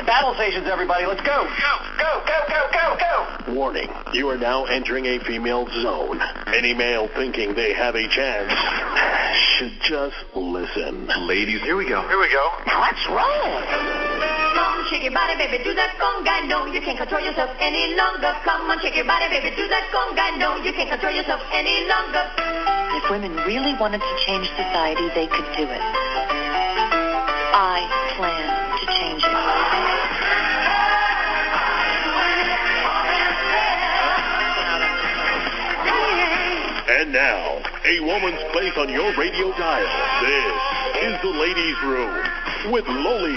battle stations, everybody. Let's go. Go. Warning, you are now entering a female zone. Any male thinking they have a chance should just listen. Ladies, here we go. Now let's roll. Come on, shake your body, baby, do that conga. No, you can't control yourself any longer. Come on, shake your body, baby, do that conga. No, you can't control yourself any longer. If women really wanted to change society, they could do it. I plan to change it. And now, a woman's place on your radio dial. This is the Ladies' Room with Loli.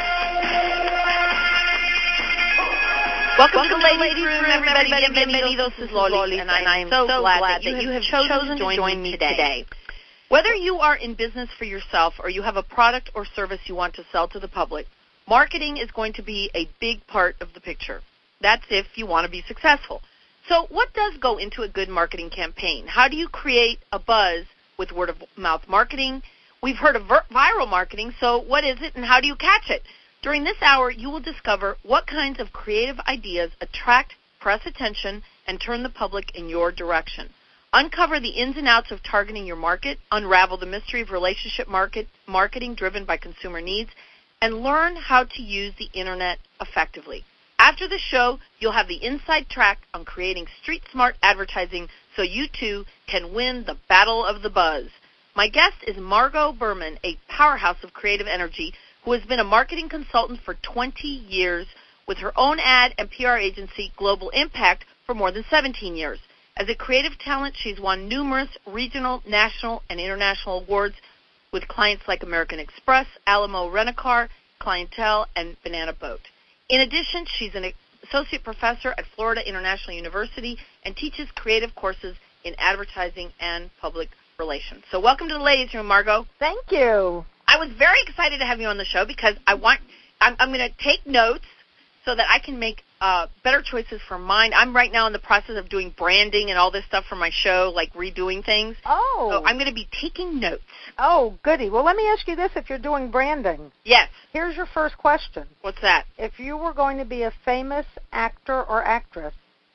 Welcome to the Ladies' Room, everybody. Bienvenidos. This is Loli, and I am so glad that you have chosen to join me today. Whether you are in business for yourself or you have a product or service you want to sell to the public, marketing is going to be a big part of the picture. That's if you want to be successful. So what does go into a good marketing campaign? How do you create a buzz with word-of-mouth marketing? We've heard of viral marketing, so what is it and how do you catch it? During this hour, you will discover what kinds of creative ideas attract press attention and turn the public in your direction. Uncover the ins and outs of targeting your market, unravel the mystery of relationship marketing driven by consumer needs, and learn how to use the Internet effectively. After the show, you'll have the inside track on creating street-smart advertising so you too can win the battle of the buzz. My guest is Margot Berman, a powerhouse of creative energy who has been a marketing consultant for 20 years with her own ad and PR agency, Global Impact, for more than 17 years. As a creative talent, she's won numerous regional, national, and international awards with clients like American Express, Alamo Rent-A-Car, Clientele, and Banana Boat. In addition, she's an associate professor at Florida International University and teaches creative courses in advertising and public relations. So welcome to the Ladies' Room, Margot. Thank you. I was very excited to have you on the show because I'm going to take notes so that I can make better choices for mine. I'm right now in the process of doing branding and all this stuff for my show, like redoing things. Oh. So I'm going to be taking notes. Oh, goody. Well, let me ask you this, if you're doing branding. Yes. Here's your first question. What's that? If you were going to be a famous actor or actress,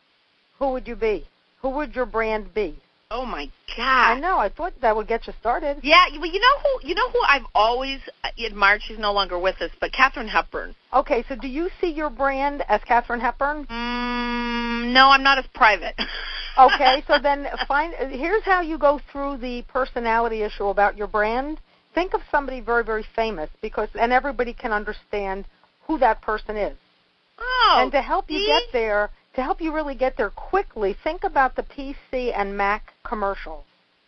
who would you be? Who would your brand be? Oh, my God. I know. I thought that would get you started. Yeah. Well, you know who I've always admired? She's no longer with us, but Katharine Hepburn. Okay. So do you see your brand as Katharine Hepburn? No, I'm not as private. Okay. So then here's how you go through the personality issue about your brand. Think of somebody very, very famous and everybody can understand who that person is. Oh. And to help you get there, to help you really get there quickly, think about the PC and Mac commercials.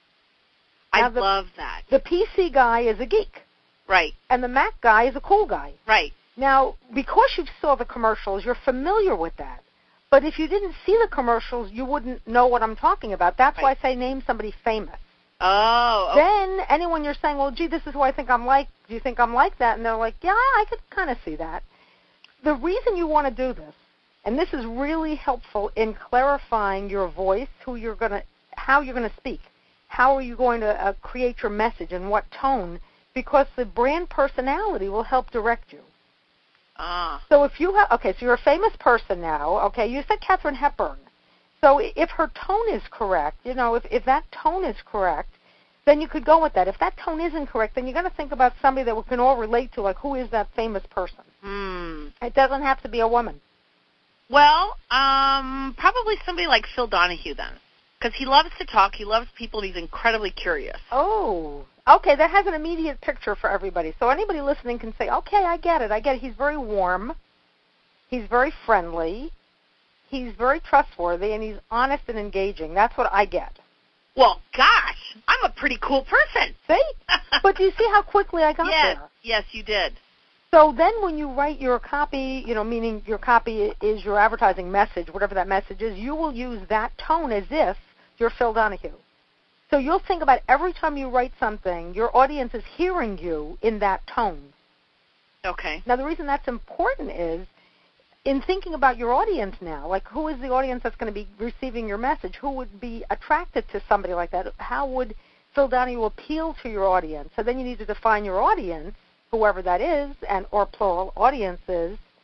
I love that. The PC guy is a geek. Right. And the Mac guy is a cool guy. Right. Now, because you saw the commercials, you're familiar with that. But if you didn't see the commercials, you wouldn't know what I'm talking about. That's why I say name somebody famous. Oh. Okay. Then anyone you're saying, well, gee, this is who I think I'm like. Do you think I'm like that? And they're like, yeah, I could kind of see that. The reason you want to do this, and this is really helpful in clarifying your voice, how you're going to speak, how are you going to create your message and what tone, because the brand personality will help direct you. Ah. So if you have, so you're a famous person now. Okay, you said Katharine Hepburn. So if her tone is correct, if that tone is correct, then you could go with that. If that tone isn't correct, then you got to think about somebody that we can all relate to, like who is that famous person. It doesn't have to be a woman. Well, probably somebody like Phil Donahue then, because he loves to talk, he loves people, and he's incredibly curious. Oh, okay, that has an immediate picture for everybody. So anybody listening can say, okay, I get it. He's very warm, he's very friendly, he's very trustworthy, and he's honest and engaging. That's what I get. Well, gosh, I'm a pretty cool person. See? But do you see how quickly I got there? Yes, you did. So then when you write your copy, meaning your copy is your advertising message, whatever that message is, you will use that tone as if you're Phil Donahue. So you'll think about every time you write something, your audience is hearing you in that tone. Okay. Now, the reason that's important is in thinking about your audience now, like who is the audience that's going to be receiving your message? Who would be attracted to somebody like that? How would Phil Donahue appeal to your audience? So then you need to define your audience, whoever that is, or plural audiences,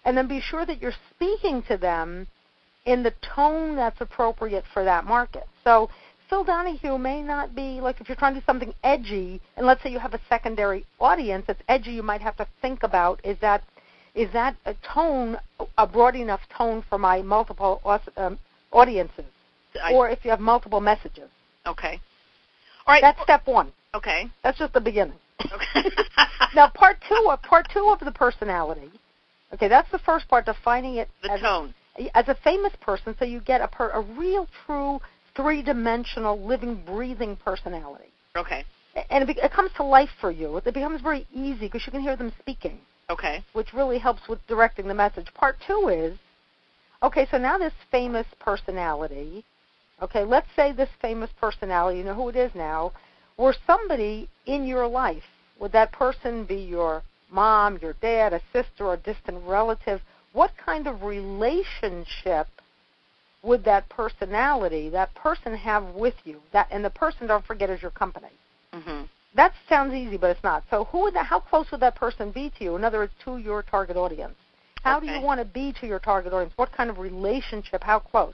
and then be sure that you're speaking to them in the tone that's appropriate for that market. So Phil Donahue may not be, like if you're trying to do something edgy, and let's say you have a secondary audience that's edgy, you might have to think about, is that a tone, a broad enough tone for my multiple audiences? Or if you have multiple messages. Okay. All right. That's step one. Okay. That's just the beginning. Okay. Now, part two of the personality. Okay, that's the first part, defining it. The tone. As a famous person, so you get a real, true, three-dimensional, living, breathing personality. Okay. And it comes to life for you. It becomes very easy because you can hear them speaking. Okay. Which really helps with directing the message. Part two is, okay, so now this famous personality, okay, let's say this famous personality, you know who it is now, were somebody in your life. Would that person be your mom, your dad, a sister, or a distant relative? What kind of relationship would that personality, that person have with you? And the person, don't forget, is your company. Mm-hmm. That sounds easy, but it's not. So how close would that person be to you? In other words, to your target audience. How do you want to be to your target audience? What kind of relationship? How close?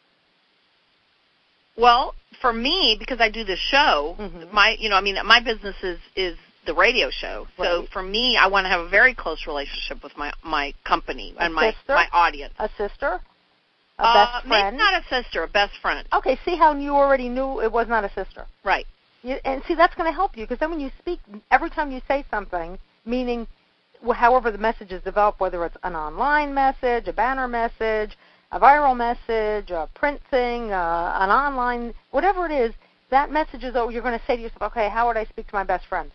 Well, for me, because I do this show, my business is the radio show. Right. So for me, I want to have a very close relationship with my company and my audience. A sister? A best friend? Maybe not a sister, a best friend. Okay, see how you already knew it was not a sister. Right. And see, that's going to help you, because then when you speak, every time you say something, meaning however the message is developed, whether it's an online message, a banner message, a viral message, a print thing, an online, whatever it is, that message is, you're going to say to yourself, okay, how would I speak to my best friend?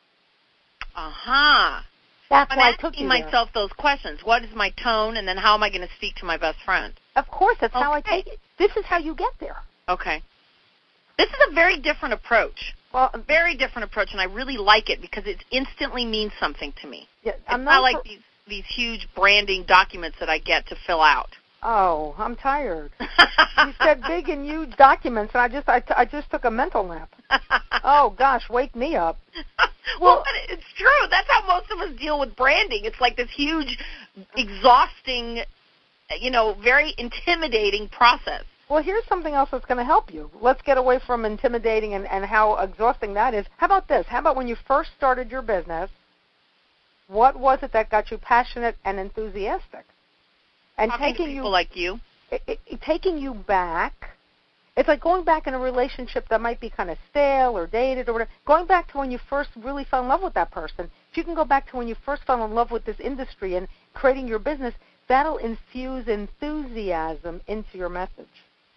Uh-huh. That's I'm why I took asking you myself those questions. What is my tone, and then how am I going to speak to my best friend? Of course, that's how I take it. This is how you get there. Okay. This is a very different approach. Well, a very different approach, and I really like it because it instantly means something to me. Yeah, it's not like these huge branding documents that I get to fill out. Oh, I'm tired. You said big and huge documents, and I just took a mental nap. Oh, gosh, wake me up. Well, it's true. That's how most of us deal with branding. It's like this huge, exhausting, very intimidating process. Well, here's something else that's going to help you. Let's get away from intimidating and how exhausting that is. How about this? How about when you first started your business, what was it that got you passionate and enthusiastic? And taking people like you. Taking you back. It's like going back in a relationship that might be kind of stale or dated or whatever. Going back to when you first really fell in love with that person. If you can go back to when you first fell in love with this industry and creating your business, that'll infuse enthusiasm into your message.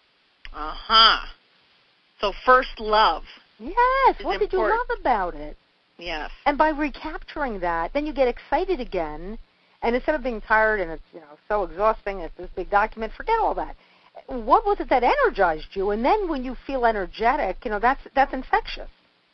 Uh-huh. So first love. Yes. What did you love about it? Yes. And by recapturing that, then you get excited again. And instead of being tired and it's so exhausting, it's this big document, forget all that. What was it that energized you? And then when you feel energetic, that's infectious.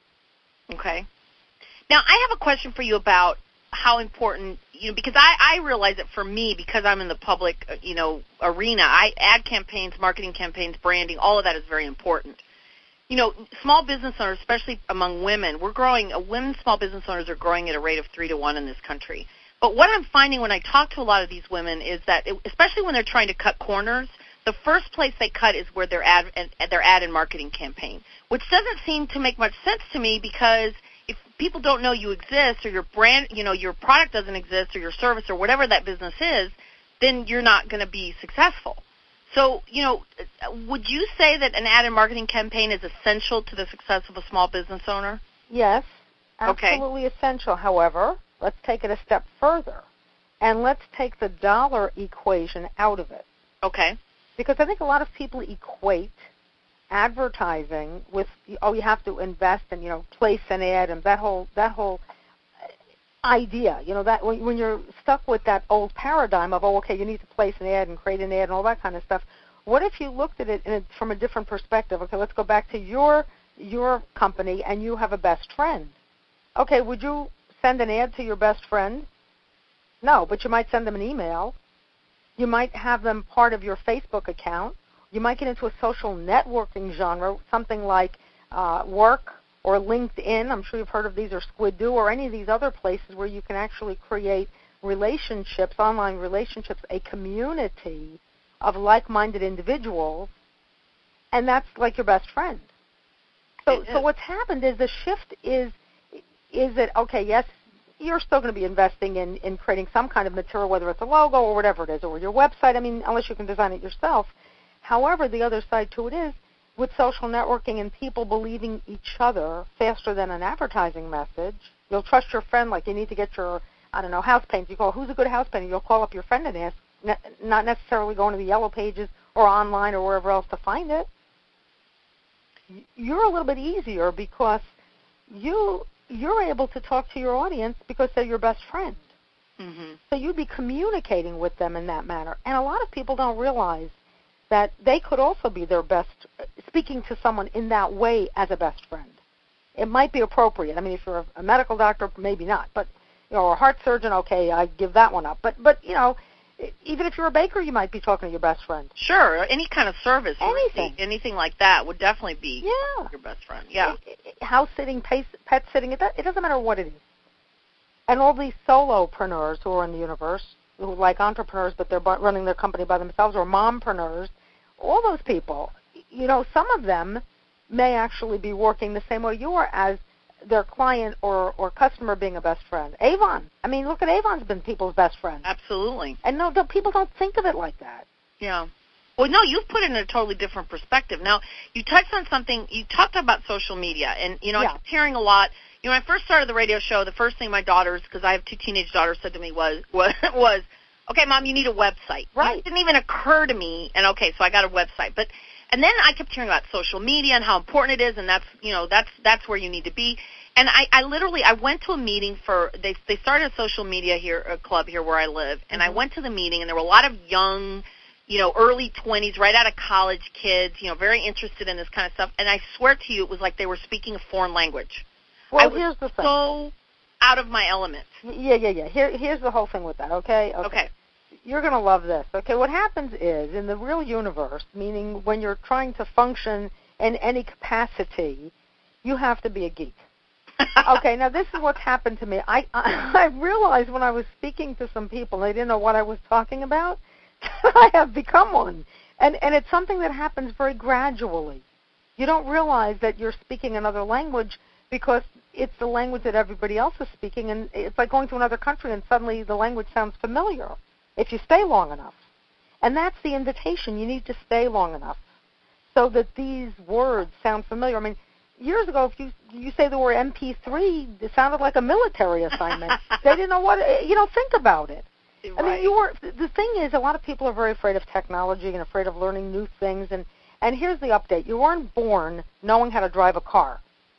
Okay. Now, I have a question for you about how important, because I realize that for me, because I'm in the public, arena, ad campaigns, marketing campaigns, branding, all of that is very important. Small business owners, especially among women, women small business owners are growing at a rate of 3 to 1 in this country. But what I'm finding when I talk to a lot of these women is that, especially when they're trying to cut corners, the first place they cut is where their ad and marketing campaign, which doesn't seem to make much sense to me, because if people don't know you exist, or your brand, your product doesn't exist, or your service, or whatever that business is, then you're not going to be successful. So, would you say that an ad and marketing campaign is essential to the success of a small business owner? Yes, absolutely essential. However, let's take it a step further, and let's take the dollar equation out of it. Okay. Because I think a lot of people equate advertising with, you have to invest and, place an ad, and that whole idea, that when you're stuck with that old paradigm of, you need to place an ad and create an ad and all that kind of stuff. What if you looked at it from a different perspective? Okay, let's go back to your company, and you have a best friend. Okay, would you send an ad to your best friend? No, but you might send them an email. You might have them part of your Facebook account. You might get into a social networking genre, something like Work or LinkedIn. I'm sure you've heard of these, or Squidoo, or any of these other places where you can actually create relationships, online relationships, a community of like-minded individuals, and that's like your best friend. So what's happened is the shift is that, okay, yes, you're still going to be investing in creating some kind of material, whether it's a logo or whatever it is, or your website, I mean, unless you can design it yourself. However, the other side to it is, with social networking and people believing each other faster than an advertising message, you'll trust your friend, like you need to get your, I don't know, house painter. You call, who's a good house painter? You'll call up your friend and ask, not necessarily going to the Yellow Pages or online or wherever else to find it. You're a little bit easier because you're able to talk to your audience because they're your best friend. Mm-hmm. So you'd be communicating with them in that manner. And a lot of people don't realize that they could also be their best, speaking to someone in that way as a best friend. It might be appropriate. I mean, if you're a medical doctor, maybe not. But, you know, a heart surgeon, okay, I give that one up. But you know, even if you're a baker, you might be talking to your best friend. Sure, any kind of service, anything like that would definitely be your best friend. Yeah, house sitting, pet sitting, it doesn't matter what it is. And all these solopreneurs who are in the universe, who are like entrepreneurs, but they're running their company by themselves, or mompreneurs, all those people, you know, some of them may actually be working the same way you are as their client or customer being a best friend. Avon. I mean, look at Avon's been people's best friend. Absolutely. And no, people don't think of it like that. Yeah. Well, no, you've put it in a totally different perspective. Now, you touched on something. You talked about social media, and, you know, I kept hearing a lot. You know, when I first started the radio show, the first thing my daughters, because I have 2 teenage daughters, said to me was, okay, Mom, you need a website. Right. It didn't even occur to me, and okay, so I got a website. And then I kept hearing about social media and how important it is, and that's where you need to be. And I literally went to a meeting they started a social media club here where I live, and I went to the meeting, and there were a lot of young, you know, early 20s, right out of college kids, you know, very interested in this kind of stuff. And I swear to you, it was like they were speaking a foreign language. Well, here's the thing. So out of my element. Yeah. Here's the whole thing with that, okay? Okay. You're going to love this. Okay, what happens is, in the real universe, meaning when you're trying to function in any capacity, you have to be a geek. Okay, now this is what's happened to me. I realized when I was speaking to some people, they didn't know what I was talking about, I have become one. And it's something that happens very gradually. You don't realize that you're speaking another language because it's the language that everybody else is speaking, and it's like going to another country and suddenly the language sounds familiar if you stay long enough. And that's the invitation. You need to stay long enough so that these words sound familiar. I mean, years ago, if you say the word MP3, it sounded like a military assignment. They didn't know what, think about it. Right. I mean, the thing is, a lot of people are very afraid of technology and afraid of learning new things. And here's the update. You weren't born knowing how to drive a car.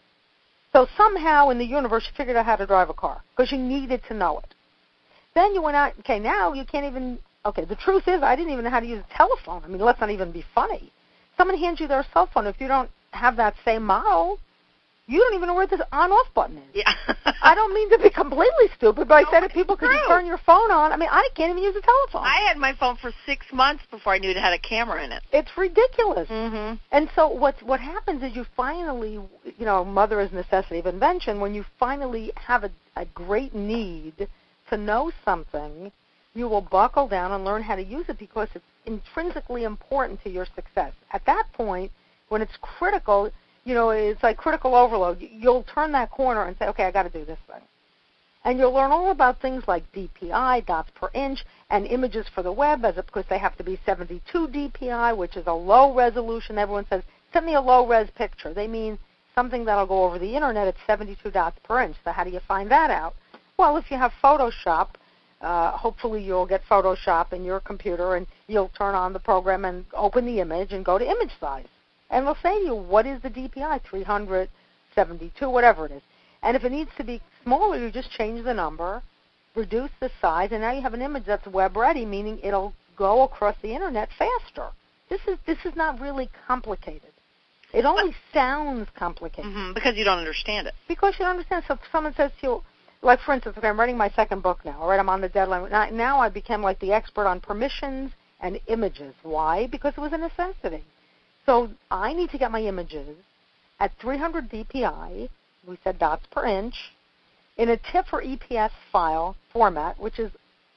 So somehow in the universe you figured out how to drive a car because you needed to know it. Then you went out, okay, now you can't even, okay, the truth is I didn't even know how to use a telephone. I mean, let's not even be funny. Someone hands you their cell phone. If you don't have that same model, you don't even know where this on-off button is. Yeah. I don't mean to be completely stupid, but I said to people, could you turn your phone on? I mean, I can't even use a telephone. I had my phone for 6 months before I knew it had a camera in it. It's ridiculous. Mm-hmm. And so what happens is you finally, mother is necessity of invention, when you finally have a great need to know something, you will buckle down and learn how to use it because it's intrinsically important to your success. At that point, when it's critical, it's like critical overload. You'll turn that corner and say, okay, I got to do this thing. And you'll learn all about things like DPI, dots per inch, and images for the web, because they have to be 72 DPI, which is a low resolution. Everyone says, send me a low-res picture. They mean something that'll go over the Internet at 72 dots per inch. So how do you find that out? Well, if you have Photoshop, hopefully you'll get Photoshop in your computer, and you'll turn on the program and open the image and go to image size. And they'll say to you, what is the DPI, 300, 72, whatever it is. And if it needs to be smaller, you just change the number, reduce the size, and now you have an image that's web-ready, meaning it'll go across the Internet faster. This is not really complicated. It only sounds complicated. Mm-hmm, because you don't understand it. Because you don't understand. So if someone says to you, like, for instance, okay, I'm writing my second book now, all right? I'm on the deadline. Now I became like the expert on permissions and images. Why? Because it was a necessity. So I need to get my images at 300 DPI, we said dots per inch, in a TIFF or EPS file format, which is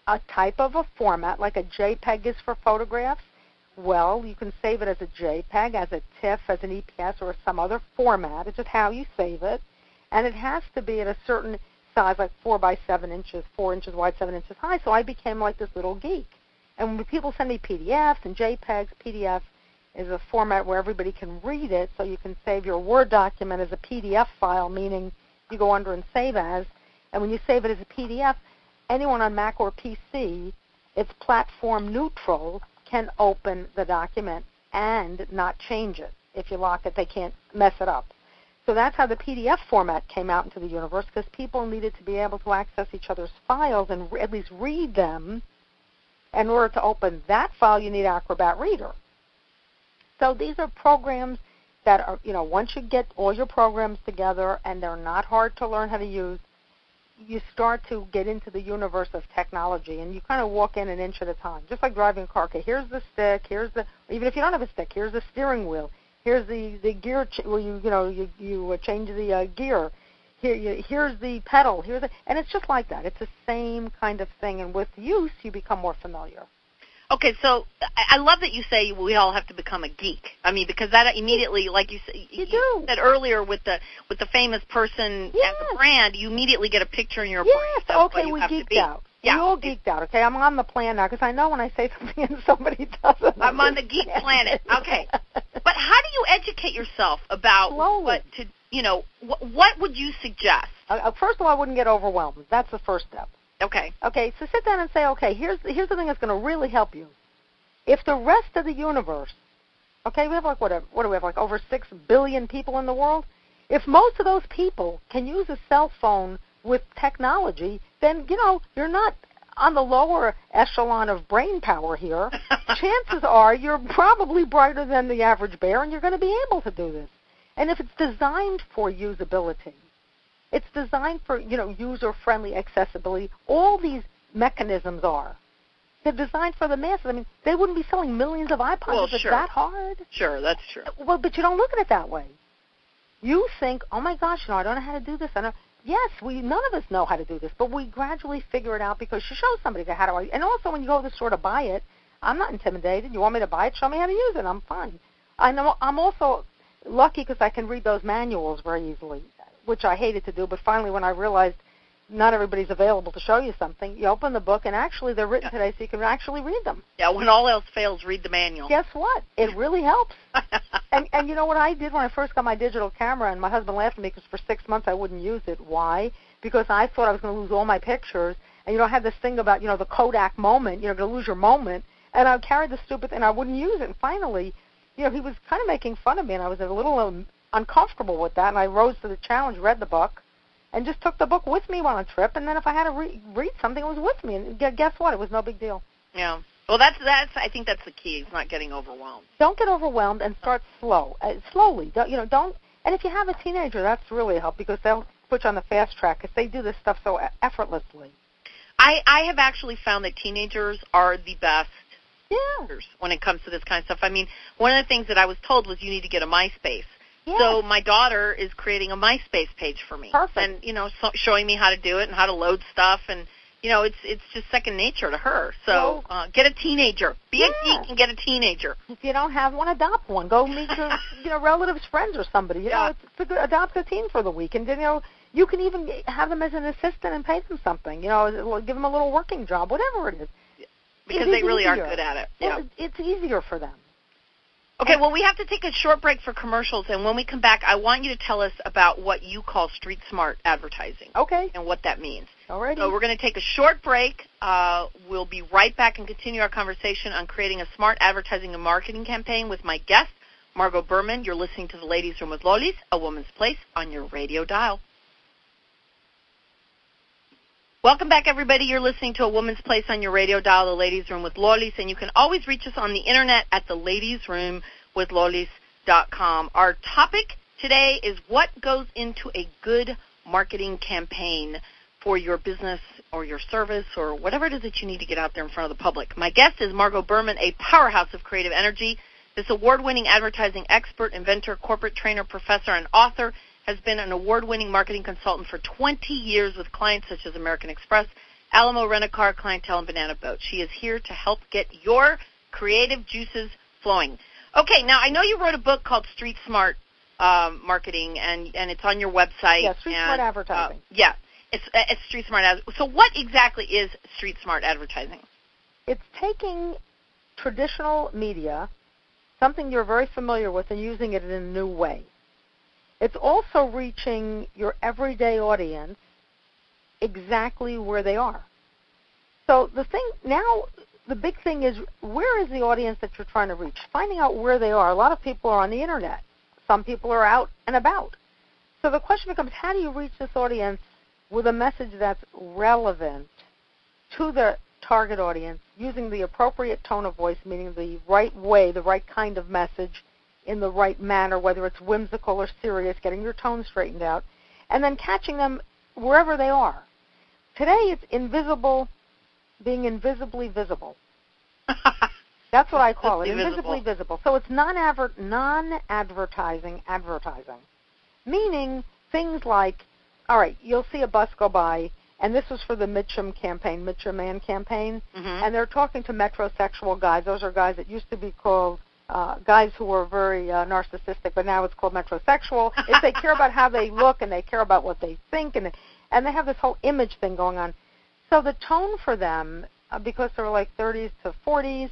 a type of a format, like a JPEG is for photographs. Well, you can save it as a JPEG, as a TIFF, as an EPS, or some other format. It's just how you save it. And it has to be at a certain size, like 4 by 7 inches, 4 inches wide, 7 inches high. So I became like this little geek. And when people send me PDFs and JPEGs, PDF is a format where everybody can read it, so you can save your Word document as a PDF file, meaning you go under and save as. And when you save it as a PDF, anyone on Mac or PC, it's platform neutral, can open the document and not change it. If you lock it, they can't mess it up. So that's how the PDF format came out into the universe, because people needed to be able to access each other's files and at least read them. In order to open that file, you need Acrobat Reader. So these are programs that are, once you get all your programs together and they're not hard to learn how to use, you start to get into the universe of technology, and you kind of walk in an inch at a time, just like driving a car. Okay, here's the stick. Even if you don't have a stick, here's the steering wheel. Here's the gear where you change the gear. Here's the pedal. And it's just like that. It's the same kind of thing, and with use, you become more familiar. Okay, so I love that you say we all have to become a geek. I mean, because that immediately, like you said earlier, with the famous person as a brand, you immediately get a picture in your brain. That's okay, what you we have geeked to be. out. Yeah. We all geeked out. Okay, I'm on the plan now, because I know when I say something and somebody doesn't. I'm on the geek planet. Okay, but how do you educate yourself about what would you suggest? First of all, I wouldn't get overwhelmed. That's the first step. Okay, so sit down and say, okay, here's the thing that's going to really help you. If the rest of the universe, okay, we have what do we have, like over 6 billion people in the world? If most of those people can use a cell phone with technology, then, you're not on the lower echelon of brain power here. Chances are you're probably brighter than the average bear, and you're going to be able to do this. And if it's designed for usability, it's designed for, user-friendly accessibility. All these mechanisms are. They're designed for the masses. I mean, they wouldn't be selling millions of iPods if it's that hard. Sure, that's true. Well, but you don't look at it that way. You think, oh, my gosh, I don't know how to do this. Yes, none of us know how to do this, but we gradually figure it out because you show somebody, how do I? And also when you go to the store to buy it, I'm not intimidated. You want me to buy it? Show me how to use it. I'm fine. I know I'm also lucky because I can read those manuals very easily, which I hated to do, but finally when I realized not everybody's available to show you something, you open the book, and actually they're written today so you can actually read them. Yeah, when all else fails, read the manual. Guess what? It really helps. and you know what I did when I first got my digital camera, and my husband laughed at me because for 6 months I wouldn't use it. Why? Because I thought I was going to lose all my pictures, and I had this thing about, the Kodak moment, you're going to lose your moment, and I carried the stupid thing, and I wouldn't use it, and finally, he was kind of making fun of me, and I was a little uncomfortable with that, and I rose to the challenge, read the book, and just took the book with me on a trip, and then if I had to read something, it was with me, and guess what? It was no big deal. Yeah. Well, that's I think that's the key, is not getting overwhelmed. Don't get overwhelmed, and start slowly. Don't. And if you have a teenager, that's really a help, because they'll put you on the fast track, because they do this stuff so effortlessly. I have actually found that teenagers are the best when it comes to this kind of stuff. I mean, one of the things that I was told was you need to get a MySpace. So my daughter is creating a MySpace page for me. Perfect. And, showing me how to do it and how to load stuff. And, it's just second nature to her. So get a teenager. Be a geek and get a teenager. If you don't have one, adopt one. Go meet your relatives, friends, or somebody. Adopt a teen for the week. And, you can even have them as an assistant and pay them something. Give them a little working job, whatever it is. Because they really are good at it. Yeah. It's easier for them. Okay, well, we have to take a short break for commercials, and when we come back, I want you to tell us about what you call street smart advertising. Okay. And what that means. All right. So we're going to take a short break. We'll be right back and continue our conversation on creating a smart advertising and marketing campaign with my guest, Margot Berman. You're listening to The Ladies Room with Lolis, A Woman's Place, on your radio dial. Welcome back, everybody. You're listening to A Woman's Place on your radio dial, The Ladies Room with Lolis, and you can always reach us on the Internet at theladiesroomwithlolis.com. Our topic today is what goes into a good marketing campaign for your business or your service or whatever it is that you need to get out there in front of the public. My guest is Margot Berman, a powerhouse of creative energy. This award-winning advertising expert, inventor, corporate trainer, professor, and author has been an award-winning marketing consultant for 20 years with clients such as American Express, Alamo Rent-A-Car Clientele and Banana Boat. She is here to help get your creative juices flowing. Okay, now I know you wrote a book called Street Smart Marketing, and it's on your website. Yeah, Street Smart Advertising. Yeah, it's Street Smart Advertising. So what exactly is Street Smart Advertising? It's taking traditional media, something you're very familiar with, and using it in a new way. It's also reaching your everyday audience exactly where they are. So the big thing is, where is the audience that you're trying to reach? Finding out where they are. A lot of people are on the internet. Some people are out and about. So the question becomes, how do you reach this audience with a message that's relevant to the target audience, using the appropriate tone of voice, meaning the right way, the right kind of message in the right manner, whether it's whimsical or serious, getting your tone straightened out, and then catching them wherever they are. Today it's being invisibly visible. That's what I call it, invisibly visible. So it's non-advertising advertising, meaning things like, all right, you'll see a bus go by, and this was for the Mitchum campaign, Mitchum Man campaign, and they're talking to metrosexual guys. Those are guys that used to be called guys who were very narcissistic, but now it's called metrosexual. If they care about how they look and they care about what they think, and they have this whole image thing going on. So the tone for them, because they're like 30s to 40s,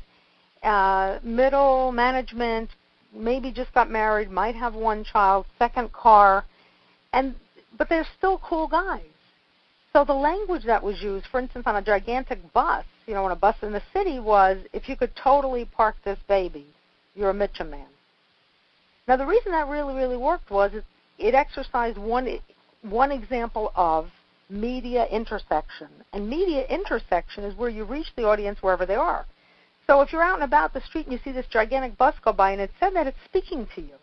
middle management, maybe just got married, might have one child, second car, but they're still cool guys. So the language that was used, for instance, on a gigantic bus, on a bus in the city, was, if you could totally park this baby, you're a Mitchum man. Now, the reason that really, really worked was it exercised one example of media intersection. And media intersection is where you reach the audience wherever they are. So if you're out and about the street and you see this gigantic bus go by and it said that it's speaking to you.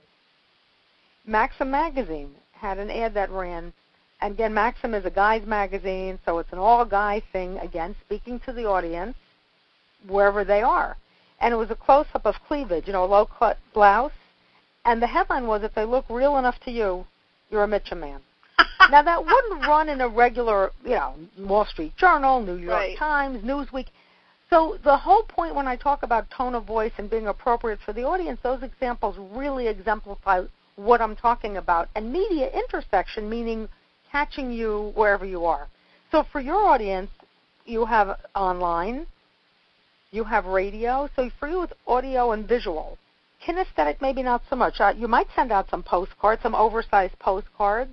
Maxim magazine had an ad that ran, and again, Maxim is a guy's magazine, so it's an all-guy thing, again, speaking to the audience wherever they are. And it was a close-up of cleavage, a low-cut blouse, and the headline was, if they look real enough to you, you're a Mitchum man. Now, that wouldn't run in a regular, Wall Street Journal, New York Times, Newsweek. So the whole point when I talk about tone of voice and being appropriate for the audience, those examples really exemplify what I'm talking about. And media intersection, meaning catching you wherever you are. So for your audience, you have online, you have radio. So for you, it's audio and visual. Kinesthetic, maybe not so much. You might send out some postcards, some oversized postcards.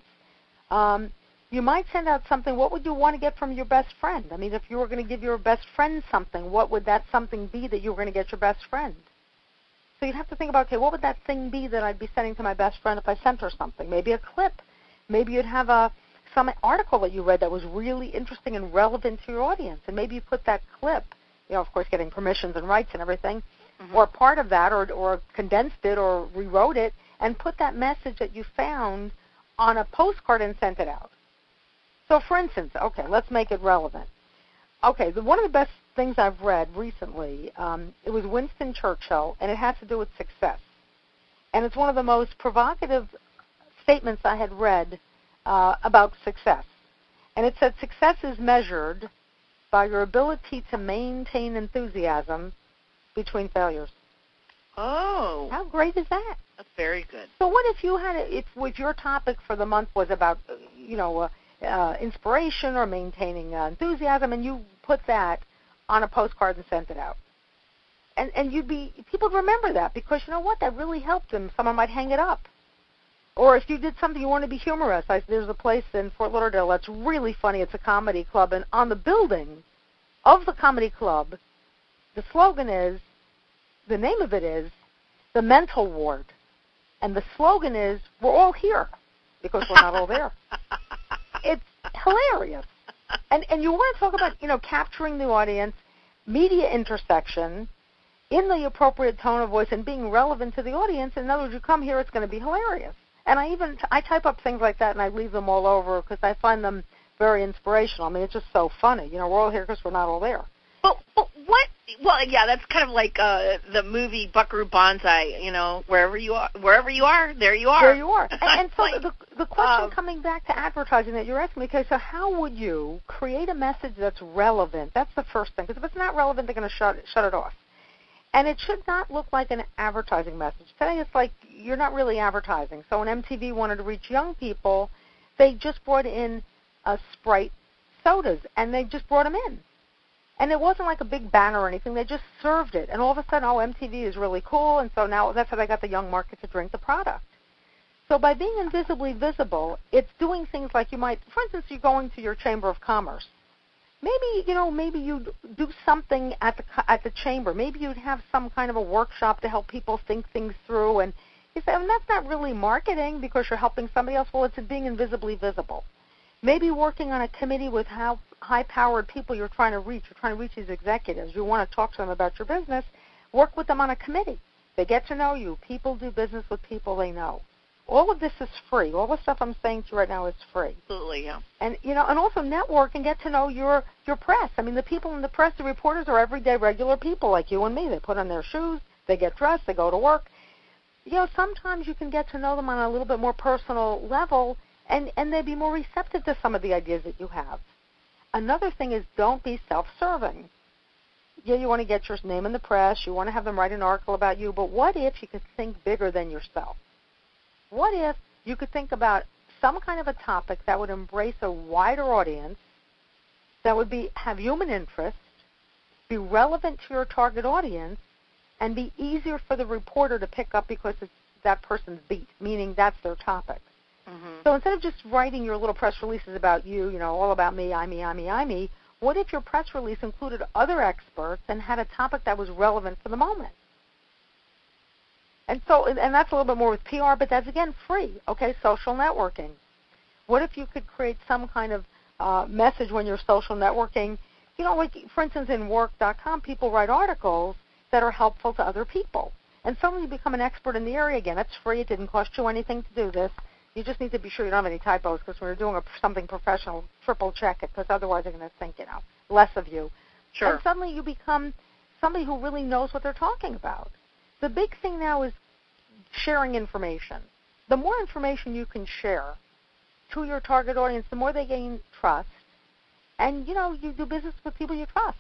You might send out something. What would you want to get from your best friend? I mean, if you were going to give your best friend something, what would that something be that you were going to get your best friend? So you'd have to think about, okay, what would that thing be that I'd be sending to my best friend if I sent her something? Maybe a clip. Maybe you'd have some article that you read that was really interesting and relevant to your audience, and maybe you put that clip, of course, getting permissions and rights and everything, or part of that, or condensed it or rewrote it, and put that message that you found on a postcard and sent it out. So, for instance, okay, let's make it relevant. Okay, one of the best things I've read recently, it was Winston Churchill, and it has to do with success. And it's one of the most provocative statements I had read about success. And it said, success is measured by your ability to maintain enthusiasm between failures. Oh. How great is that? That's very good. So what if you had, if your topic for the month was about, inspiration or maintaining enthusiasm, and you put that on a postcard and sent it out? And people would remember that, because you know what, that really helped them. Someone might hang it up. Or if you did something you want to be humorous, there's a place in Fort Lauderdale that's really funny. It's a comedy club, and on the building of the comedy club, the slogan is, the name of it is, the mental ward. And the slogan is, we're all here, because we're not all there. It's hilarious. And you want to talk about, capturing the audience, media intersection, in the appropriate tone of voice and being relevant to the audience. In other words, you come here, it's going to be hilarious. And I type up things like that, and I leave them all over because I find them very inspirational. I mean, it's just so funny. We're all here because we're not all there. But what, Well, yeah, that's kind of like the movie Buckaroo Banzai. You know, wherever you are, there you are. There you are. And so the question coming back to advertising that you're asking me, okay, so how would you create a message that's relevant? That's the first thing, because if it's not relevant, they're going to shut it off. And it should not look like an advertising message. Today it's like you're not really advertising. So when MTV wanted to reach young people, they just brought in Sprite sodas, and they just brought them in. And it wasn't like a big banner or anything. They just served it. And all of a sudden, MTV is really cool, and so now that's how they got the young market to drink the product. So by being invisibly visible, it's doing things like you might, for instance, you're going to your Chamber of Commerce. Maybe you'd do something at the chamber. Maybe you'd have some kind of a workshop to help people think things through. And you say, that's not really marketing because you're helping somebody else. Well, it's being invisibly visible. Maybe working on a committee with how high-powered people you're trying to reach. You're trying to reach these executives. You want to talk to them about your business. Work with them on a committee. They get to know you. People do business with people they know. All of this is free. All the stuff I'm saying to you right now is free. Absolutely, yeah. And and also network and get to know your press. I mean, the people in the press, the reporters are everyday regular people like you and me. They put on their shoes, they get dressed, they go to work. Sometimes you can get to know them on a little bit more personal level, and they'd be more receptive to some of the ideas that you have. Another thing is don't be self-serving. Yeah, you want to get your name in the press, you want to have them write an article about you, but what if you could think bigger than yourself? What if you could think about some kind of a topic that would embrace a wider audience, that would have human interest, be relevant to your target audience, and be easier for the reporter to pick up because it's that person's beat, meaning that's their topic. Mm-hmm. So instead of just writing your little press releases about you, all about me, I me, what if your press release included other experts and had a topic that was relevant for the moment? And that's a little bit more with PR, but that's, again, free, okay, social networking. What if you could create some kind of message when you're social networking? Like, for instance, in work.com, people write articles that are helpful to other people. And suddenly you become an expert in the area again. That's free. It didn't cost you anything to do this. You just need to be sure you don't have any typos, because when you're doing something professional, triple check it, because otherwise they're going to think, less of you. Sure. And suddenly you become somebody who really knows what they're talking about. The big thing now is sharing information. The more information you can share to your target audience, the more they gain trust. And, you do business with people you trust.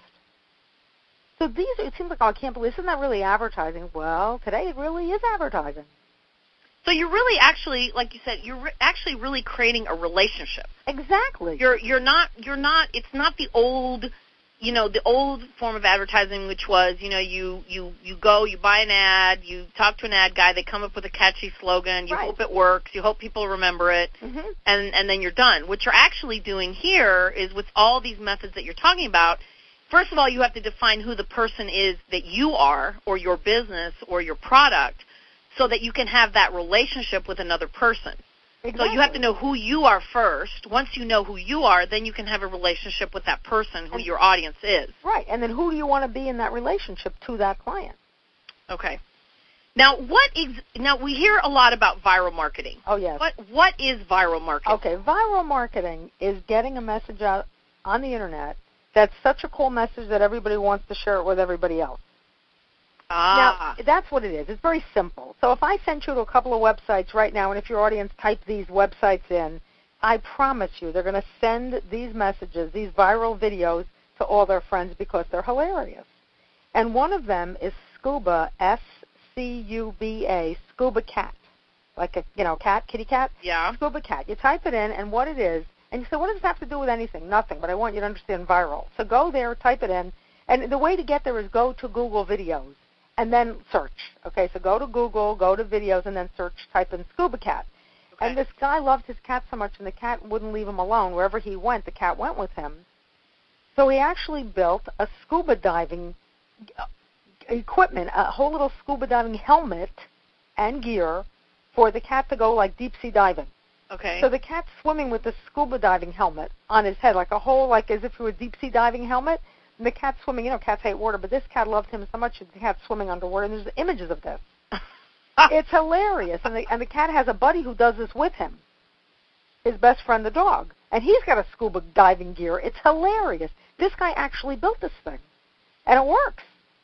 So it seems like, I can't believe, isn't that really advertising? Well, today it really is advertising. So you're really actually, like you said, you're actually really creating a relationship. Exactly. You're not, it's not the old, the old form of advertising, which was, you go, you buy an ad, you talk to an ad guy, they come up with a catchy slogan, you hope it works, you hope people remember it, and then you're done. What you're actually doing here is, with all these methods that you're talking about, first of all, you have to define who the person is that you are, or your business, or your product, so that you can have that relationship with another person. Exactly. So you have to know who you are first. Once you know who you are, then you can have a relationship with that person who your audience is. Right, and then who do you want to be in that relationship to that client? Okay. Now, we hear a lot about viral marketing. Oh, yes. What is viral marketing? Okay, viral marketing is getting a message out on the Internet that's such a cool message that everybody wants to share it with everybody else. Now, that's what it is. It's very simple. So if I sent you to a couple of websites right now, and if your audience typed these websites in, I promise you they're going to send these messages, these viral videos, to all their friends because they're hilarious. And one of them is Scuba, S-C-U-B-A, Scuba Cat, like a cat, kitty cat. Yeah. Scuba Cat. You type it in, and what it is, and you say, what does this have to do with anything? Nothing, but I want you to understand viral. So go there, type it in, and the way to get there is go to Google Videos. And then search. Okay, so go to Google, go to videos, and then search, type in Scuba Cat. Okay. And this guy loved his cat so much, and the cat wouldn't leave him alone. Wherever he went, the cat went with him. So he actually built a scuba diving equipment, a whole little scuba diving helmet and gear for the cat to go like deep sea diving. Okay. So the cat's swimming with the scuba diving helmet on his head, like a whole, like as if it were a deep sea diving helmet. And the cat's swimming, cats hate water, but this cat loved him so much that the cat's swimming underwater, and there's images of this. It's hilarious. And the cat has a buddy who does this with him, his best friend, the dog. And he's got a scuba diving gear. It's hilarious. This guy actually built this thing, and it works.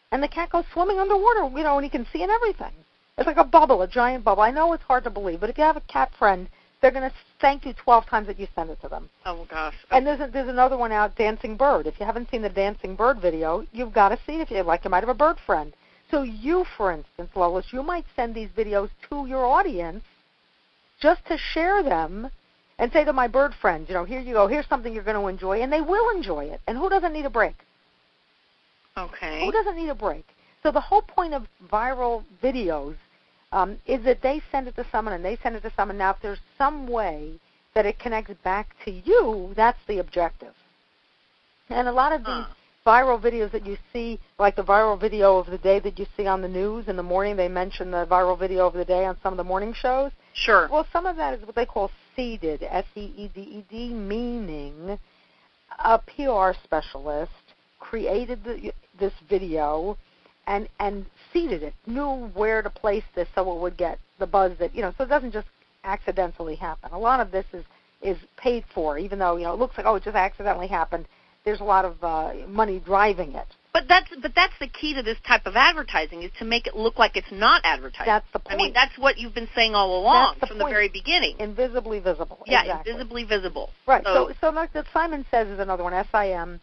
And the cat goes swimming underwater, and he can see and everything. It's like a bubble, a giant bubble. I know it's hard to believe, but if you have a cat friend, they're going to thank you 12 times that you send it to them. Oh, gosh. And there's another one out, Dancing Bird. If you haven't seen the Dancing Bird video, you've got to see it if you like. You might have a bird friend. So you, for instance, Lois, you might send these videos to your audience just to share them and say to my bird friends, here you go, here's something you're going to enjoy, and they will enjoy it. And who doesn't need a break? Okay. Who doesn't need a break? So the whole point of viral videos is that they send it to someone and they send it to someone. Now, if there's some way that it connects back to you, that's the objective. And a lot of these viral videos that you see, like the viral video of the day that you see on the news in the morning, they mention the viral video of the day on some of the morning shows. Sure. Well, some of that is what they call seeded, S-E-E-D-E-D, meaning a PR specialist created this video and seeded it, knew where to place this so it would get the buzz that, so it doesn't just accidentally happen. A lot of this is paid for, even though, it looks like, it just accidentally happened. There's a lot of money driving it. But that's the key to this type of advertising, is to make it look like it's not advertising. That's the point. I mean, that's what you've been saying all along from the point. very beginning. Invisibly visible. Yeah, exactly. invisibly visible. Right. So like that Simon Says is another one, S-I-M-O-N,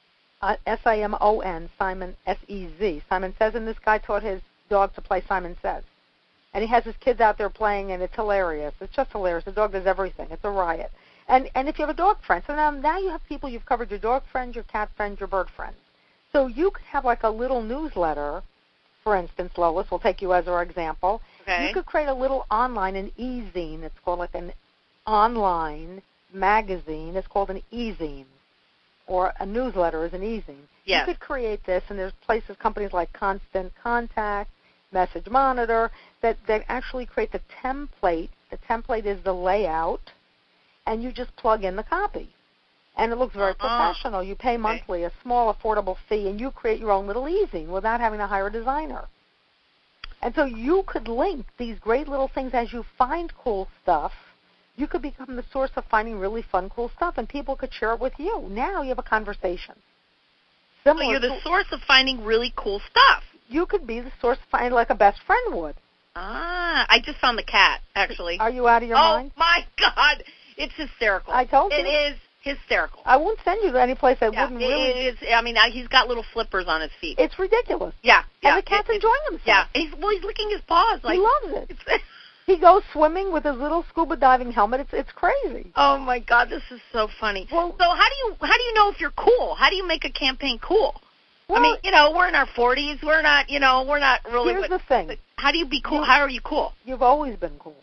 Simon, S-E-Z. Simon Says, and this guy taught his dog to play Simon Says. And he has his kids out there playing, and it's hilarious. It's just hilarious. The dog does everything. It's a riot. And if you have a dog friend, so now you have people, you've covered your dog friends, your cat friends, your bird friends. So you could have like a little newsletter, for instance, Lois, we'll take you as our example. Okay. You could create a little online, an e-zine. It's called like an online magazine. It's called an e-zine. Or a newsletter is an e-zine. Yes. You could create this, and there's companies like Constant Contact, Message Monitor, that actually create the template. The template is the layout, and you just plug in the copy. And it looks very professional. You pay monthly, a small, affordable fee, and you create your own little e-zine without having to hire a designer. And so you could link these great little things as you find cool stuff. You could become the source of finding really fun, cool stuff, and people could share it with you. Now you have a conversation. So you're the source of finding really cool stuff. You could be the source of finding like a best friend would. I just found the cat, actually. Are you out of your mind? Oh, my God. It's hysterical. I told you. It is hysterical. I won't send you to any place that wouldn't really. It is. I mean, he's got little flippers on his feet. It's ridiculous. Yeah. And the cat's enjoying himself. Yeah. He's licking his paws. He loves it. He goes swimming with his little scuba diving helmet. It's crazy. Oh my God, this is so funny. Well, so how do you know if you're cool? How do you make a campaign cool? Well, I mean, we're in our 40s. We're not really. Here's the thing. How do you be cool? How are you cool? You've always been cool.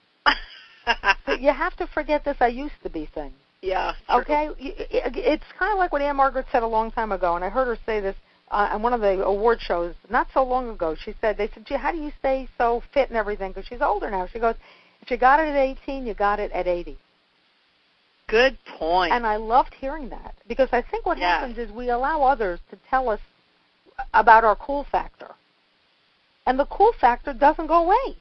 But you have to forget this "I used to be" thing. Yeah. Okay. It's kind of like what Ann Margaret said a long time ago, and I heard her say this on one of the award shows not so long ago. They said, "Gee, how do you stay so fit and everything?" Because she's older now. She goes, "If you got it at 18, you got it at 80." Good point. And I loved hearing that, because I think what happens is we allow others to tell us about our cool factor. And the cool factor doesn't go away.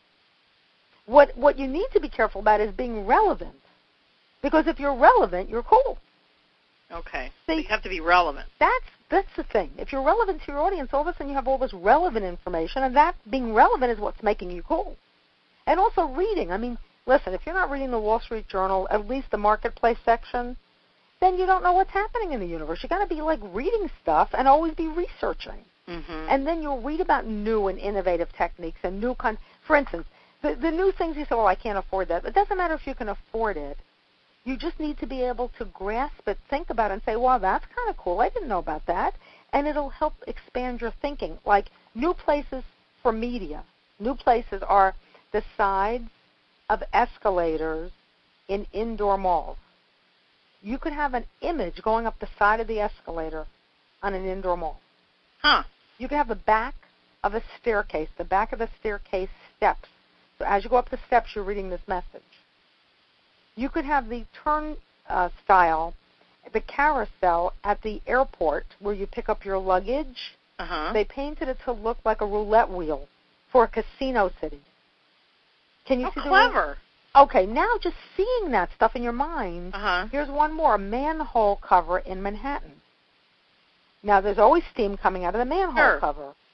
What you need to be careful about is being relevant. Because if you're relevant, you're cool. Okay. See, so you have to be relevant. That's the thing. If you're relevant to your audience, all of a sudden you have all this relevant information, and that being relevant is what's making you cool. And also reading. I mean, listen, if you're not reading the Wall Street Journal, at least the marketplace section, then you don't know what's happening in the universe. You got to be like reading stuff and always be researching. Mm-hmm. And then you'll read about new and innovative techniques and new for instance, the new things you say, well, I can't afford that. It doesn't matter if you can afford it. You just need to be able to grasp it, think about it, and say, wow, that's kind of cool. I didn't know about that. And it'll help expand your thinking. Like new places for media. New places are the sides of escalators in indoor malls. You could have an image going up the side of the escalator on an indoor mall. Huh. You could have the back of a staircase, the back of the staircase steps. So as you go up the steps, you're reading this message. You could have the turnstile, the carousel at the airport where you pick up your luggage. Uh-huh. They painted it to look like a roulette wheel for a casino city. Can you see clever. Okay, now just seeing that stuff in your mind, here's one more, a manhole cover in Manhattan. Now, there's always steam coming out of the manhole cover.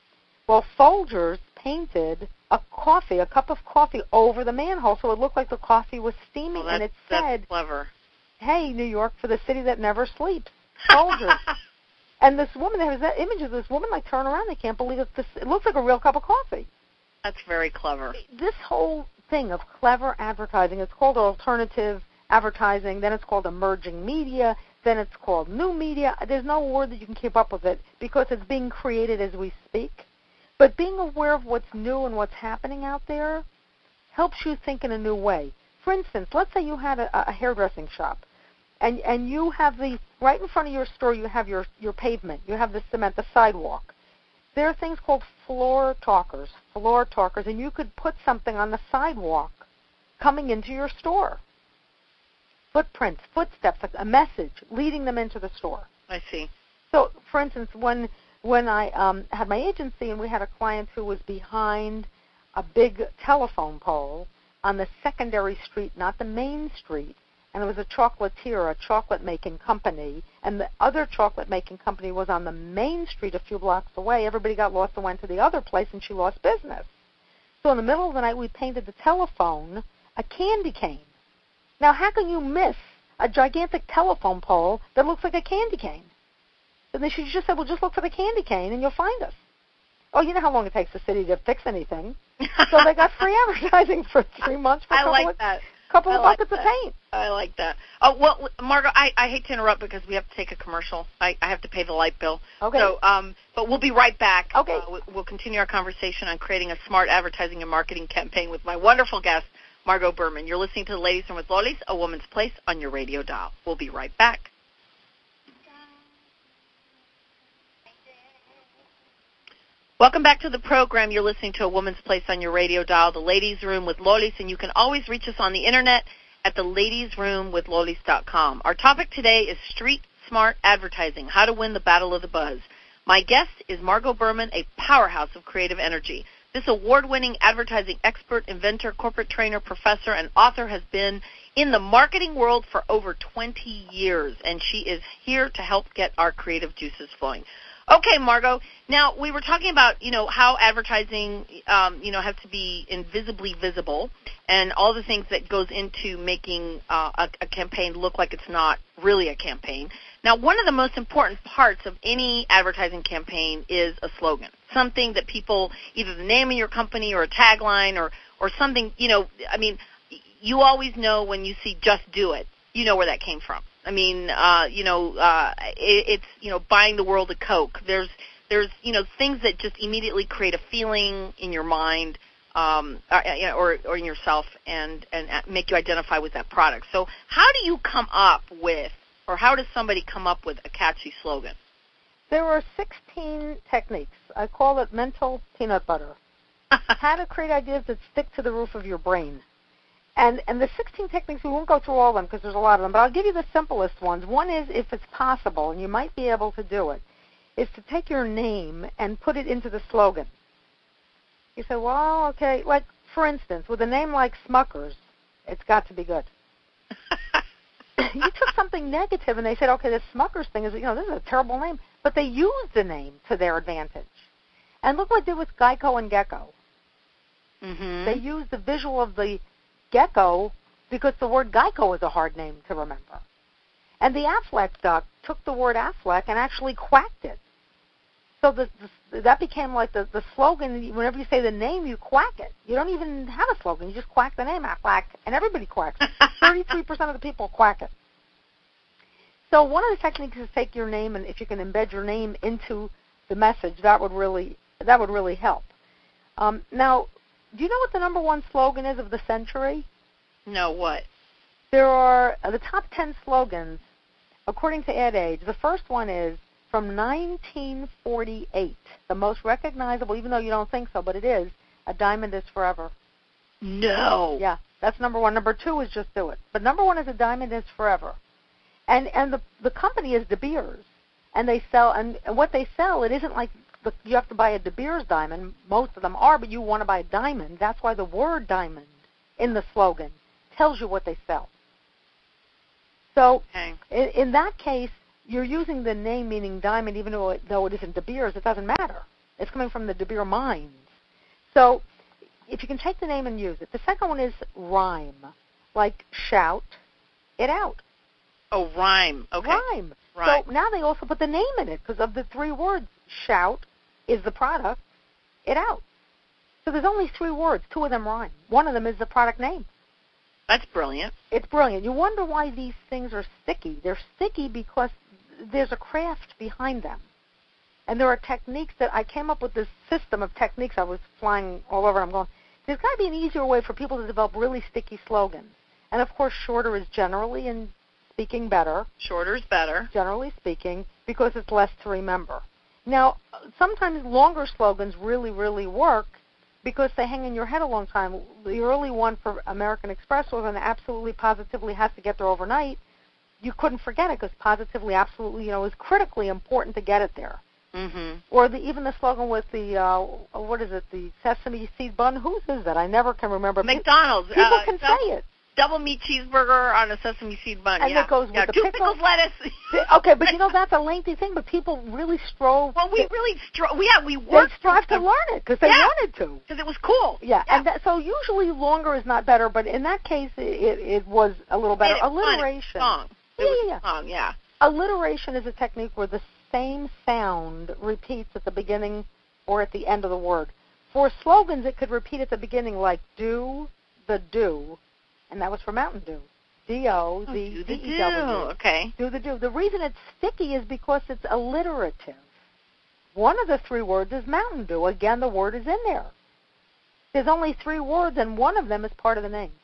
Well, Folgers painted a cup of coffee over the manhole so it looked like the coffee was steaming, and it said, that's clever. "Hey, New York, for the city that never sleeps, Folgers." And this woman, there was that image of this woman, like, turn around, they can't believe it. It looks like a real cup of coffee. That's very clever. This whole thing of clever advertising, it's called alternative advertising, then it's called emerging media, then it's called new media. There's no word that you can keep up with it because it's being created as we speak. But being aware of what's new and what's happening out there helps you think in a new way. For instance, let's say you had a hairdressing shop, and you have right in front of your store, you have your pavement, you have the cement, the sidewalk. There are things called floor talkers, and you could put something on the sidewalk coming into your store. Footprints, footsteps, like a message leading them into the store. I see. So, for instance, when I had my agency and we had a client who was behind a big telephone pole on the secondary street, not the main street, and it was a chocolatier, a chocolate-making company, and the other chocolate-making company was on the main street a few blocks away. Everybody got lost and went to the other place, and she lost business. So in the middle of the night, we painted the telephone a candy cane. Now, how can you miss a gigantic telephone pole that looks like a candy cane? And then she just said, well, just look for the candy cane, and you'll find us. Oh, you know how long it takes the city to fix anything. So they got free advertising for 3 months for a couple of buckets of paint. I like that. Oh, well, Margot, I hate to interrupt because we have to take a commercial. I have to pay the light bill. Okay. So, but we'll be right back. Okay. We'll continue our conversation on creating a smart advertising and marketing campaign with my wonderful guest, Margot Berman. You're listening to The Ladies Room with Lolis, A Woman's Place, on your radio dial. We'll be right back. Welcome back to the program. You're listening to A Woman's Place on your radio dial, The Ladies Room with Lolis, and you can always reach us on the Internet at theladiesroomwithlolis.com. Our topic today is street smart advertising, how to win the battle of the buzz. My guest is Margot Berman, a powerhouse of creative energy. This award-winning advertising expert, inventor, corporate trainer, professor, and author has been in the marketing world for over 20 years, and she is here to help get our creative juices flowing. Okay, Margot. Now, we were talking about, how advertising, has to be invisibly visible and all the things that goes into making a campaign look like it's not really a campaign. Now, one of the most important parts of any advertising campaign is a slogan, something that people, either the name of your company or a tagline or something, you always know when you see Just Do It, you know where that came from. I mean, it's buying the world a Coke. There's things that just immediately create a feeling in your mind, or in yourself, and make you identify with that product. So, how do you come up with, or how does somebody come up with a catchy slogan? There are 16 techniques. I call it mental peanut butter. How to create ideas that stick to the roof of your brain. And the 16 techniques, we won't go through all of them because there's a lot of them, but I'll give you the simplest ones. One is, if it's possible, and you might be able to do it, is to take your name and put it into the slogan. You say, well, okay, like, for instance, with a name like Smuckers, it's got to be good. You took something negative and they said, okay, this Smuckers thing is, this is a terrible name, but they used the name to their advantage. And look what they did with Geico and Gecko. Mm-hmm. They used the visual of the gecko because the word Geico is a hard name to remember. And the Aflac duck took the word Aflac and actually quacked it. So that became like the slogan. Whenever you say the name, you quack it. You don't even have a slogan. You just quack the name, Aflac, and everybody quacks. 33% of the people quack it. So one of the techniques is take your name, and if you can embed your name into the message, that would really help. Now, do you know what the number one slogan is of the century? No, what? There are the top 10 slogans, according to Ad Age. The first one is from 1948. The most recognizable, even though you don't think so, but it is, a diamond is forever. No. Yeah, that's number one. Number two is Just Do It. But number one is a diamond is forever. And the company is De Beers. And they sell, and what they sell, it isn't like you have to buy a De Beers diamond. Most of them are, but you want to buy a diamond. That's why the word diamond in the slogan tells you what they sell. So in that case, you're using the name meaning diamond, even though it isn't De Beers. It doesn't matter. It's coming from the De Beer mines. So if you can take the name and use it. The second one is rhyme, like shout it out. Oh, rhyme. Okay. Rhyme. Right. So now they also put the name in it because of the 3 words. Shout is the product, it out. So there's only 3 words. 2 of them rhyme. One of them is the product name. That's brilliant. It's brilliant. You wonder why these things are sticky. They're sticky because there's a craft behind them. And there are techniques that I came up with this system of techniques. I was flying all over. I'm going, there's got to be an easier way for people to develop really sticky slogans. And, of course, shorter is generally in speaking better. Shorter is better. Generally speaking, because it's less to remember. Now, sometimes longer slogans really, really work because they hang in your head a long time. The early one for American Express was an absolutely, positively has to get there overnight. You couldn't forget it because positively, absolutely, is critically important to get it there. Mm-hmm. Or even the slogan with the, the sesame seed bun. Whose is that? I never can remember. McDonald's. People can say it. Double meat cheeseburger on a sesame seed bun. And it goes with the 2 pickles, lettuce. Okay, but that's a lengthy thing. But people really strove. Well, we really we worked. They strive to learn it because they wanted to. Because it was cool. Yeah. And so usually longer is not better, but in that case, it was a little better. Alliteration. Song. Yeah. Alliteration is a technique where the same sound repeats at the beginning or at the end of the word. For slogans, it could repeat at the beginning, like do, the do. And that was for Mountain Dew. D-O-Z-D-E-W. Okay. Do the do. The reason it's sticky is because it's alliterative. One of the 3 words is Mountain Dew. Again, the word is in there. There's only 3 words, and one of them is part of the name.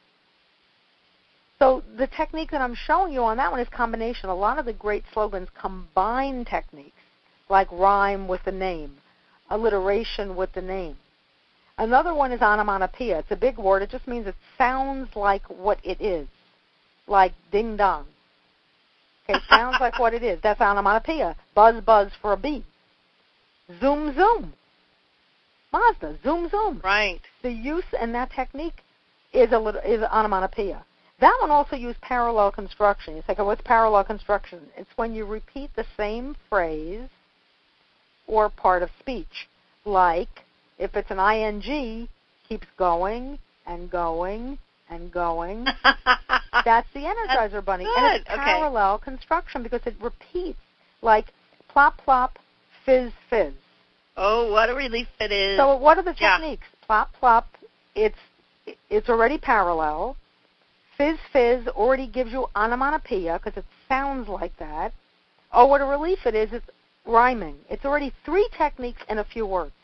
So the technique that I'm showing you on that one is combination. A lot of the great slogans combine techniques, like rhyme with the name, alliteration with the name. Another one is onomatopoeia. It's a big word. It just means it sounds like what it is, like ding-dong. Okay, it sounds like what it is. That's onomatopoeia. Buzz, buzz for a bee. Zoom, zoom. Mazda, zoom, zoom. Right. The use in that technique is onomatopoeia. That one also used parallel construction. You say, okay, what's parallel construction? It's when you repeat the same phrase or part of speech, like, if it's an ing, keeps going and going and going. That's the Energizer Bunny. Good. And it's parallel construction because it repeats, like plop, plop, fizz, fizz. Oh, what a relief it is. So what are the techniques? Plop, plop, it's already parallel. Fizz, fizz already gives you onomatopoeia because it sounds like that. Oh, what a relief it is. It's rhyming. It's already 3 techniques in a few words.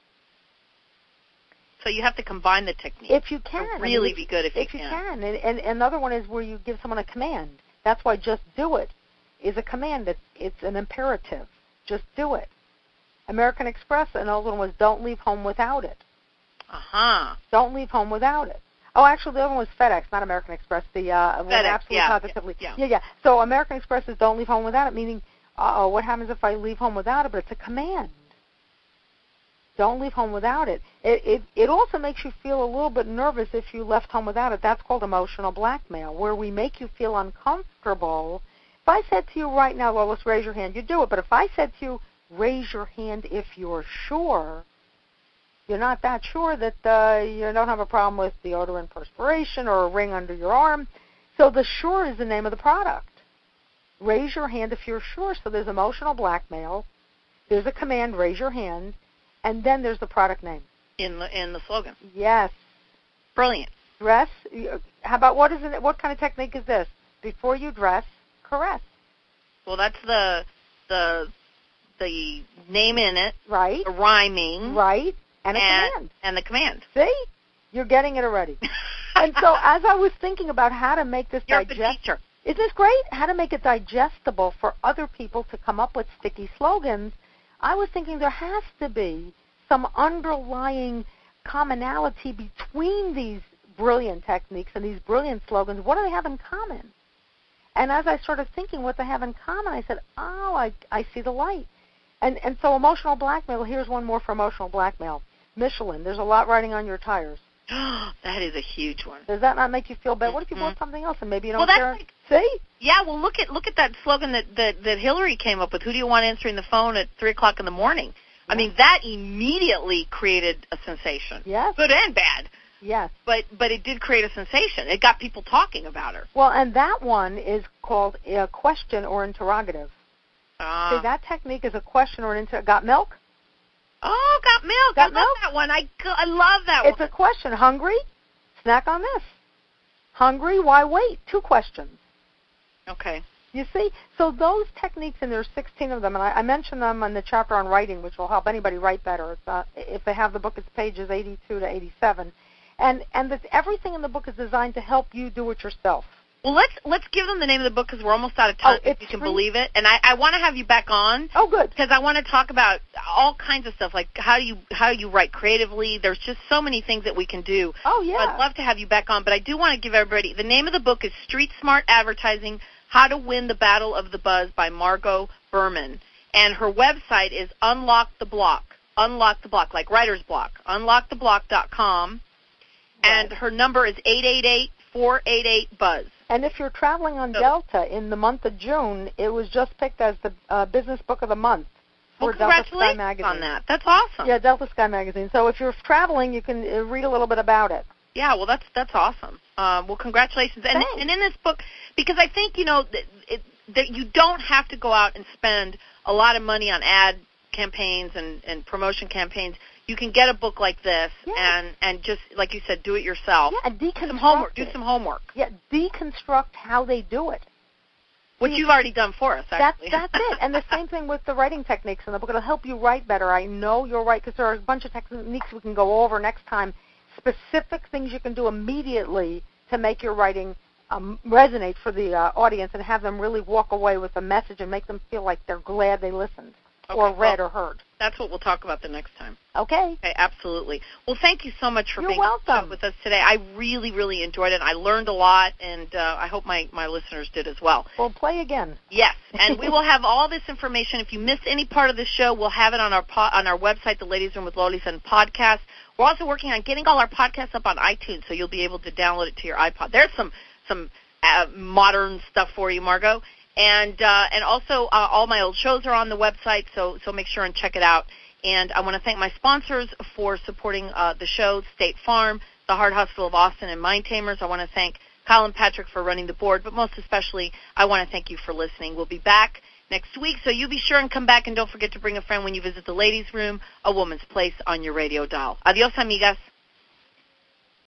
So you have to combine the techniques. If you can. To really be good if you can. And another one is where you give someone a command. That's why just do it is a command. It's an imperative. Just do it. American Express, another one was don't leave home without it. Uh-huh. Don't leave home without it. Oh, actually, the other one was FedEx, not American Express. The FedEx, absolutely positively. Yeah. So American Express is don't leave home without it, meaning, what happens if I leave home without it? But it's a command. Don't leave home without it. It also makes you feel a little bit nervous if you left home without it. That's called emotional blackmail, where we make you feel uncomfortable. If I said to you right now, well, let's raise your hand, you do it. But if I said to you, raise your hand if you're sure, you're not that sure that you don't have a problem with deodorant perspiration or a ring under your arm. So the sure is the name of the product. Raise your hand if you're sure. So there's emotional blackmail. There's a command, raise your hand. And then there's the product name. In the slogan. Yes. Brilliant. Dress. How about what kind of technique is this? Before you dress, caress. Well, that's the name in it. Right. The rhyming. Right. And a command. And the command. See? You're getting it already. And so as I was thinking about how to make this You're the teacher. Isn't this great? How to make it digestible for other people to come up with sticky slogans. I was thinking there has to be some underlying commonality between these brilliant techniques and these brilliant slogans. What do they have in common? And as I started thinking what they have in common, I said, I see the light. And so emotional blackmail, here's one more for emotional blackmail. Michelin, there's a lot riding on your tires. That is a huge one. Does that not make you feel bad? What if you bought something else and maybe you don't care? See? Yeah, well, look at that slogan that Hillary came up with. Who do you want answering the phone at 3 o'clock in the morning? I mean, that immediately created a sensation. Yes. Good and bad. Yes. But it did create a sensation. It got people talking about her. Well, and that one is called a question or interrogative. See, that technique is a question or an got milk? Oh, got milk. Got I love milk? that one. I love that It's one. a question. Hungry? Snack on this. Hungry? Why wait? 2 questions. Okay. You see? So those techniques, and there's 16 of them, and I mentioned them in the chapter on writing, which will help anybody write better. It's, if they have the book, it's pages 82 to 87. And everything in the book is designed to help you do it yourself. Well, let's give them the name of the book because we're almost out of time, if you can believe it. And I want to have you back on. Oh, good. Because I want to talk about all kinds of stuff, like how you write creatively. There's just so many things that we can do. Oh, yeah. So I'd love to have you back on, but I do want to give everybody, the name of the book is Street Smart Advertising, How to Win the Battle of the Buzz by Margot Berman. And her website is Unlock the Block, like writer's block, unlocktheblock.com. And her number is 888-488-BUZZ. And if you're traveling on Delta in the month of June, it was just picked as the Business Book of the Month for Delta Sky Magazine. On that. That's awesome. Yeah, Delta Sky Magazine. So if you're traveling, you can read a little bit about it. Yeah, well, that's awesome. Well, congratulations. And in this book, because I think, that you don't have to go out and spend a lot of money on ad campaigns and promotion campaigns. You can get a book like this and just, like you said, do it yourself. Yeah, and deconstruct do some homework. Yeah, deconstruct how they do it. Which you've already done for us, actually. That's it. And the same thing with the writing techniques in the book. It'll help you write better. I know you'll write because there are a bunch of techniques we can go over next time, specific things you can do immediately to make your writing resonate for the audience and have them really walk away with a message and make them feel like they're glad they listened or read or heard. That's what we'll talk about the next time. Okay. Okay, absolutely. Well, thank you so much for being with us today. I really, really enjoyed it. I learned a lot, and I hope my listeners did as well. Well, play again. Yes, and we will have all this information. If you missed any part of the show, we'll have it on our website, The Ladies Room with Lolis and podcast. We're also working on getting all our podcasts up on iTunes, so you'll be able to download it to your iPod. There's some modern stuff for you, Margot. And also all my old shows are on the website, so make sure and check it out. And I want to thank my sponsors for supporting the show, State Farm, the Heart Hospital of Austin, and Mind Tamers. I want to thank Colin Patrick for running the board, but most especially, I want to thank you for listening. We'll be back next week, so you be sure and come back, and don't forget to bring a friend when you visit the Ladies' Room, a woman's place on your radio dial. Adios, amigas.